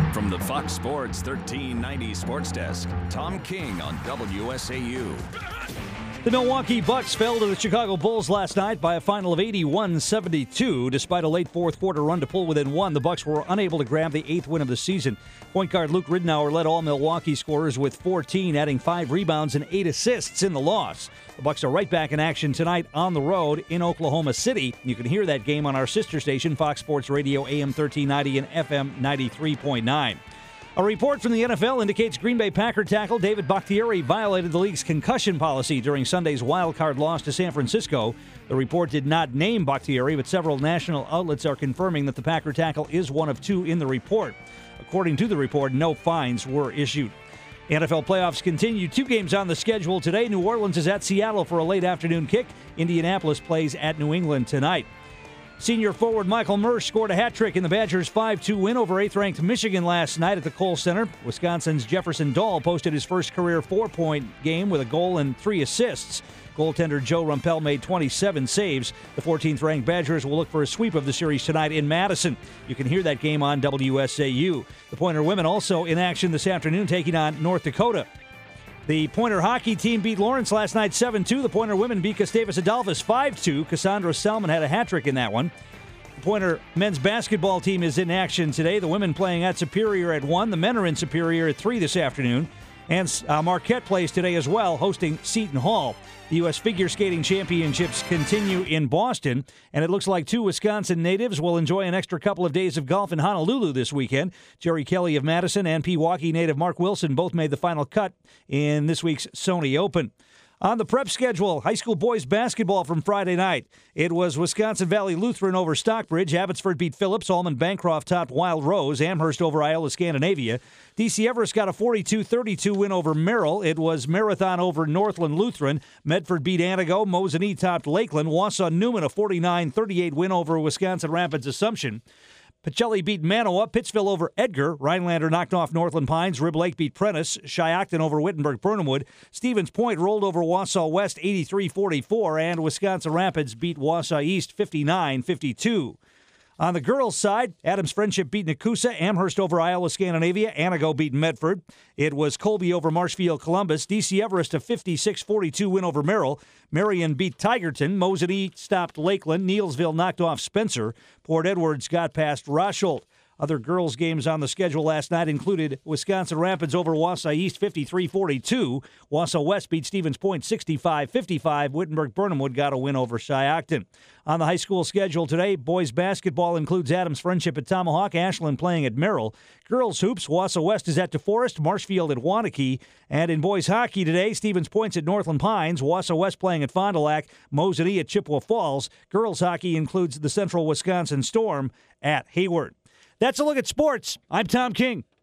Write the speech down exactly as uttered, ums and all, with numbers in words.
From the Fox Sports thirteen ninety Sports Desk, Tom King on W S A U. The Milwaukee Bucks fell to the Chicago Bulls last night by a final of eighty-one seventy-two. Despite a late fourth quarter run to pull within one, the Bucks were unable to grab the eighth win of the season. Point guard Luke Ridnour led all Milwaukee scorers with fourteen, adding five rebounds and eight assists in the loss. The Bucks are right back in action tonight on the road in Oklahoma City. You can hear that game on our sister station, Fox Sports Radio, A M thirteen ninety and F M ninety-three point nine. A report from the N F L indicates Green Bay Packer tackle David Bakhtiari violated the league's concussion policy during Sunday's wild-card loss to San Francisco. The report did not name Bakhtiari, but several national outlets are confirming that the Packer tackle is one of two in the report. According to the report, no fines were issued. N F L playoffs continue. Two games on the schedule today. New Orleans is at Seattle for a late afternoon kick. Indianapolis plays at New England tonight. Senior forward Michael Mersch scored a hat trick in the Badgers' five two win over eighth-ranked Michigan last night at the Kohl Center. Wisconsin's Jefferson Dahl posted his first career four-point game with a goal and three assists. Goaltender Joe Rumpel made twenty-seven saves. The fourteenth-ranked Badgers will look for a sweep of the series tonight in Madison. You can hear that game on W S A U. The Pointer women also in action this afternoon, taking on North Dakota. The Pointer hockey team beat Lawrence last night seven two. The Pointer women beat Gustavus Adolphus five two. Cassandra Salmon had a hat trick in that one. The Pointer men's basketball team is in action today. The women playing at Superior at one. The men are in Superior at three this afternoon. And uh, Marquette plays today as well, hosting Seton Hall. The U S Figure Skating Championships continue in Boston, and it looks like two Wisconsin natives will enjoy an extra couple of days of golf in Honolulu this weekend. Jerry Kelly of Madison and Pewaukee native Mark Wilson both made the final cut in this week's Sony Open. On the prep schedule, high school boys basketball from Friday night. It was Wisconsin Valley Lutheran over Stockbridge. Abbotsford beat Phillips. Allman Bancroft topped Wild Rose. Amherst over Iola Scandinavia. D C Everest got a forty-two thirty-two win over Merrill. It was Marathon over Northland Lutheran. Medford beat Antigo. Mosinee topped Lakeland. Wausau Newman a forty-nine thirty-eight win over Wisconsin Rapids Assumption. Pacelli beat Manawa. Pittsville over Edgar. Rhinelander knocked off Northland Pines. Rib Lake beat Prentice. Shiocton over Wittenberg-Burnhamwood. Stevens Point rolled over Wausau West eighty-three forty-four. And Wisconsin Rapids beat Wausau East fifty-nine fifty-two. On the girls' side, Adams Friendship beat Nakusa. Amherst over Iola Scandinavia. Antigo beat Medford. It was Colby over Marshfield Columbus. D C Everest a fifty-six forty-two win over Merrill. Marion beat Tigerton. Mosinee stopped Lakeland. Neilsville knocked off Spencer. Port Edwards got past Rosholt. Other girls' games on the schedule last night included Wisconsin Rapids over Wausau East fifty-three forty-two. Wausau West beat Stevens Point sixty-five fifty-five. Wittenberg-Burnhamwood got a win over Shiocton. On the high school schedule today, boys basketball includes Adams Friendship at Tomahawk, Ashland playing at Merrill. Girls hoops, Wausau West is at DeForest, Marshfield at Waunakee. And in boys hockey today, Stevens Point's at Northland Pines, Wausau West playing at Fond du Lac, Mosinee at Chippewa Falls. Girls hockey includes the Central Wisconsin Storm at Hayward. That's a look at sports. I'm Tom King.